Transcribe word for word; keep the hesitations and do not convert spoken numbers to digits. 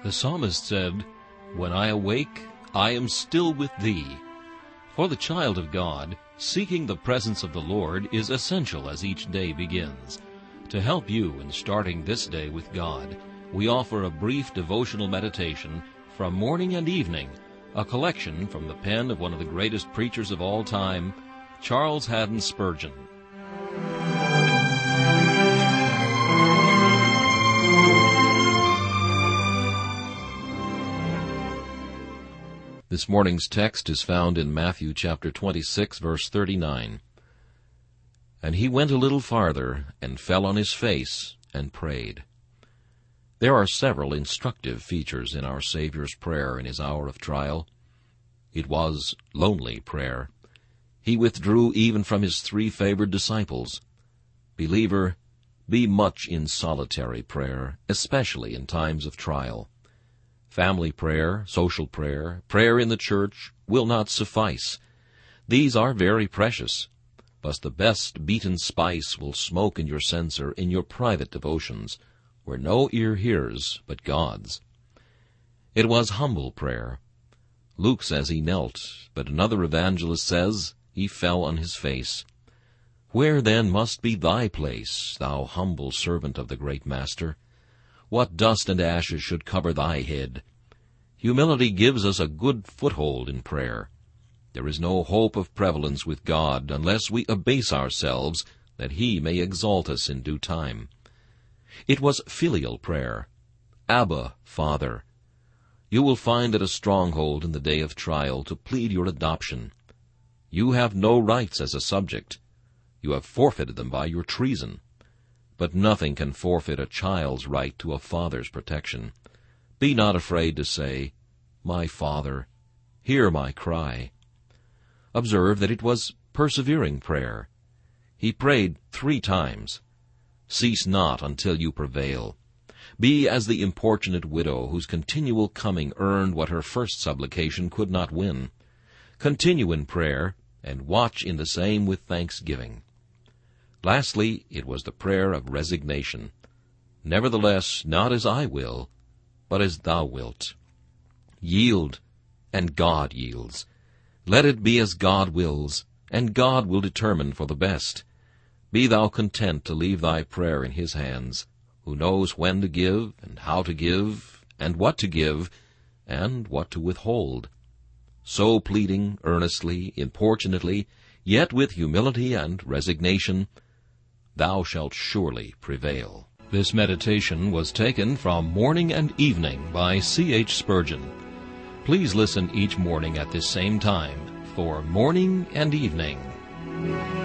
The psalmist said, "When I awake, I am still with thee." For the child of God, seeking the presence of the Lord is essential as each day begins. To help you in starting this day with God, we offer a brief devotional meditation from morning and evening, a collection from the pen of one of the greatest preachers of all time, Charles Haddon Spurgeon. This morning's text is found in Matthew chapter twenty-six, verse thirty-nine. And he went a little farther, and fell on his face, and prayed. There are several instructive features in our Savior's prayer in his hour of trial. It was lonely prayer. He withdrew even from his three favored disciples. Believer, be much in solitary prayer, especially in times of trial. Family prayer, social prayer, prayer in the church will not suffice. These are very precious, but the best beaten spice will smoke in your censer in your private devotions, where no ear hears but God's. It was humble prayer. Luke says he knelt, but another evangelist says he fell on his face. Where then must be thy place, thou humble servant of the great Master? What dust and ashes should cover thy head? Humility gives us a good foothold in prayer. There is no hope of prevalence with God unless we abase ourselves, that he may exalt us in due time. It was filial prayer. Abba, Father. You will find it a stronghold in the day of trial to plead your adoption. You have no rights as a subject. You have forfeited them by your treason. But nothing can forfeit a child's right to a father's protection. Be not afraid to say, My Father, hear my cry. Observe that it was persevering prayer. He prayed three times. Cease not until you prevail. Be as the importunate widow whose continual coming earned what her first supplication could not win. Continue in prayer, and watch in the same with thanksgiving. Lastly, it was the prayer of resignation. Nevertheless, not as I will, but as thou wilt. Yield, and God yields. Let it be as God wills, and God will determine for the best. Be thou content to leave thy prayer in his hands, who knows when to give, and how to give, and what to give, and what to withhold. So pleading earnestly, importunately, yet with humility and resignation, thou shalt surely prevail. This meditation was taken from Morning and Evening by C H Spurgeon. Please listen each morning at this same time for Morning and Evening.